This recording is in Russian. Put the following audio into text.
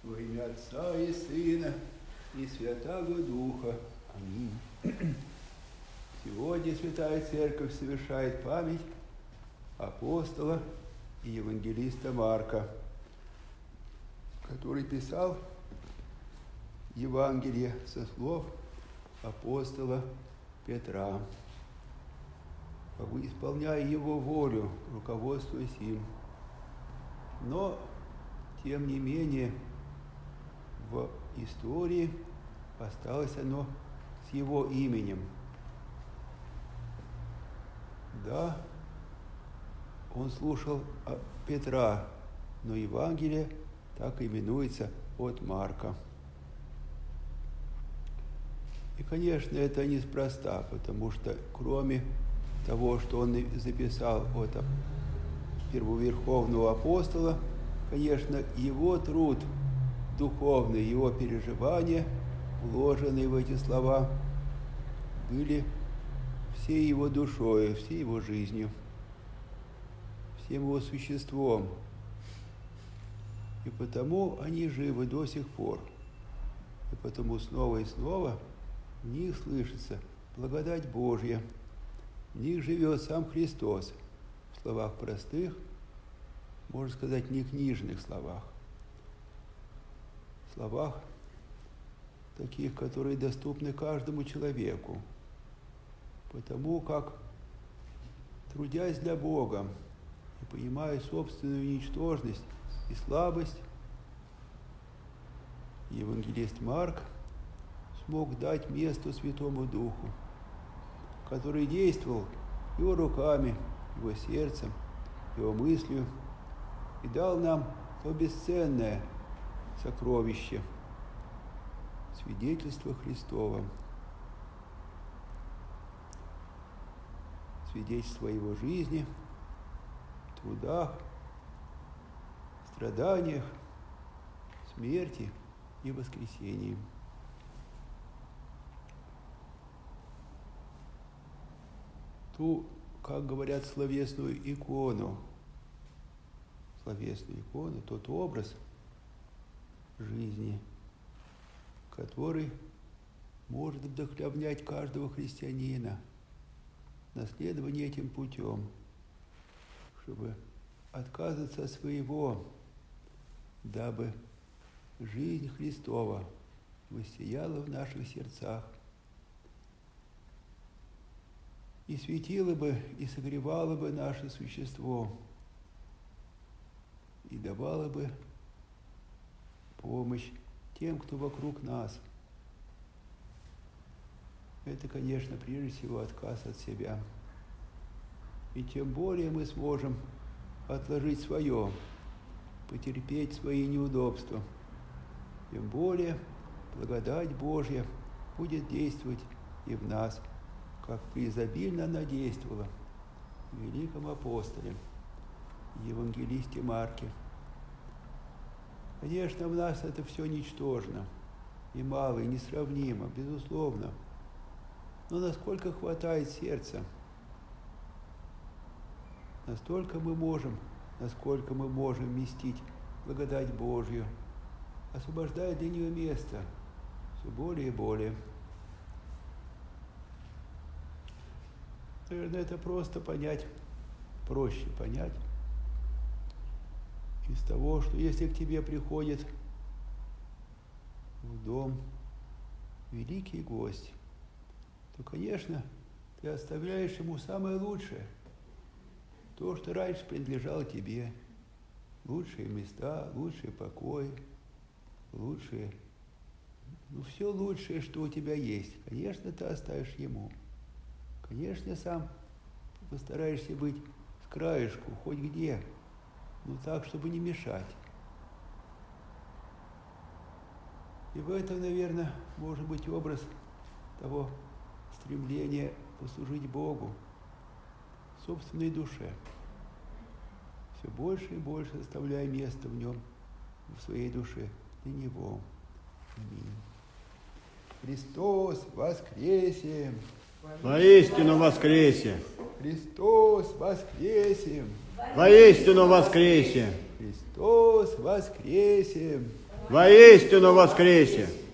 Во имя Отца и Сына и Святаго Духа. Аминь. Сегодня Святая Церковь совершает память апостола и евангелиста Марка, который писал Евангелие со слов апостола Петра, исполняя его волю, руководствуясь им. Но, тем не менее, в истории осталось оно с его именем. Да, он слушал Петра, но Евангелие так именуется от Марка. И, конечно, это неспроста, потому что кроме того, что он записал от первоверховного апостола, конечно, его труд духовный, его переживания, вложенные в эти слова, были всей его душой, всей его жизнью, всем его существом. И потому они живы до сих пор. И потому снова и снова в них слышится благодать Божья. В них живет сам Христос. В словах простых, можно сказать, не книжных словах. В словах таких, которые доступны каждому человеку. Потому как, трудясь для Бога и понимая собственную ничтожность и слабость, евангелист Марк смог дать место Святому Духу, который действовал его руками, его сердцем, его мыслью и дал нам то бесценное сокровище — свидетельство Христово, свидетельство о его жизни, трудах, страданиях, смерти и воскресении. Ту, как говорят, словесную икону, тот образ жизни, который может вдохновлять каждого христианина на следование этим путем, чтобы отказываться от своего, дабы жизнь Христова воссияла в наших сердцах и светила бы, и согревала бы наше существо, и давала бы помощь тем, кто вокруг нас. Это, конечно, прежде всего отказ от себя. И тем более мы сможем отложить свое, потерпеть свои неудобства, тем более благодать Божья будет действовать и в нас, как преизобильно она действовала в великом апостоле, евангелисте Марке. Конечно, в нас это все ничтожно, и мало, и несравнимо, безусловно. Но насколько хватает сердца, насколько мы можем вместить благодать Божью, освобождая для нее место все более и более. Наверное, это проще понять из того, что если к тебе приходит в дом великий гость, то, конечно, ты оставляешь ему самое лучшее, то, что раньше принадлежало тебе, лучшие места, лучший покой, все лучшее, что у тебя есть, конечно, ты оставишь ему. Конечно, сам постараешься быть с краешку, хоть где, но так, чтобы не мешать. И в этом, наверное, может быть образ того стремления послужить Богу, собственной душе, все больше и больше оставляя место в нем, в своей душе, для Него. Аминь. Христос воскресе! Воистину воскресе! Христос воскресе! Воистину воскресе! Христос воскресе! Воистину воскресе!